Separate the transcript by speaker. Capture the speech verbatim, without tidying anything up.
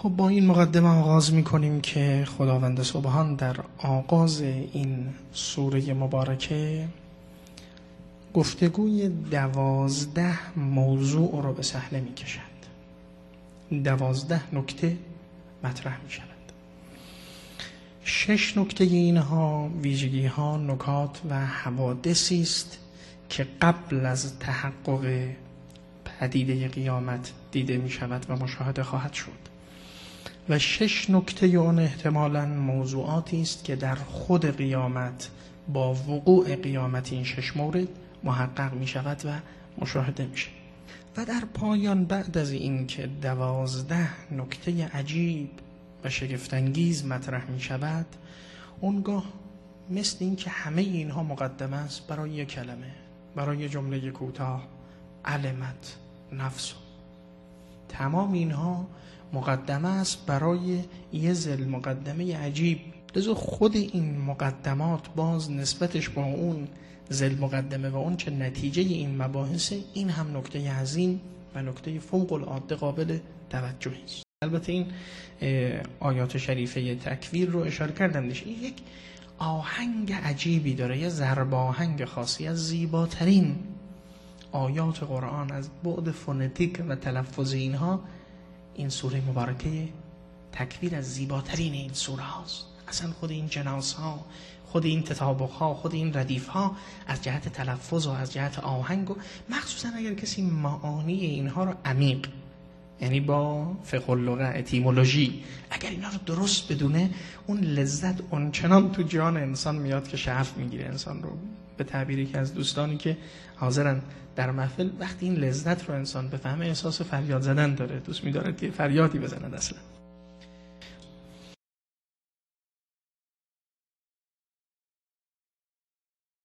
Speaker 1: خب با این مقدمه آغاز می‌کنیم که خداوند سبحان در آغاز این سوره مبارکه گفتگوی دوازده موضوع رو به صحنه می‌کشد. دوازده نکته مطرح می‌شود. شش نکته اینها ویژگی‌ها، نکات و حوادثی است که قبل از تحقق پدیده قیامت دیده می‌شود و مشاهده خواهد شد. و شش نکته اون احتمالاً موضوعاتی است که در خود قیامت با وقوع قیامت این شش مورد محقق می شود و مشاهده می شود. و در پایان بعد از این که دوازده نکته عجیب و شگفت‌انگیز مطرح می شود، اونگاه مثل این که همه اینها مقدمه است برای یک کلمه، برای جمله کوتاه: علمت نفس. تمام اینها مقدمه است برای یه ذل مقدمه عجیب. لذا خود این مقدمات باز نسبتش با اون ذل مقدمه و اون چه نتیجه این مباحث، این هم نکته عظیم و نکته فوق العاده قابل توجه است. البته این آیات شریفه تکویر رو اشاره کردم دیش. این یک آهنگ عجیبی داره، یه ضرب آهنگ خاصی، از زیباترین آیات قرآن از بعد فونتیک و تلفظ اینها. این سوره مبارکه تکویر از زیباترین این سوره هاست. اصلا خود این جناس ها، خود این تطابق ها، خود این ردیف ها از جهت تلفظ و از جهت آهنگ و مخصوصا اگر کسی معانی اینها رو عمیق، یعنی با فقه اللغه، اتیمولوژی، اگر اینا رو درست بدونه، اون لذت اونچنان تو جان انسان میاد که شعف میگیره انسان رو. به تعبیری که از دوستانی که حاضرن در محفل، وقتی این لذت رو انسان بفهمه احساس فریاد زدن داره، دوست می‌داره که فریادی بزنه اصلا.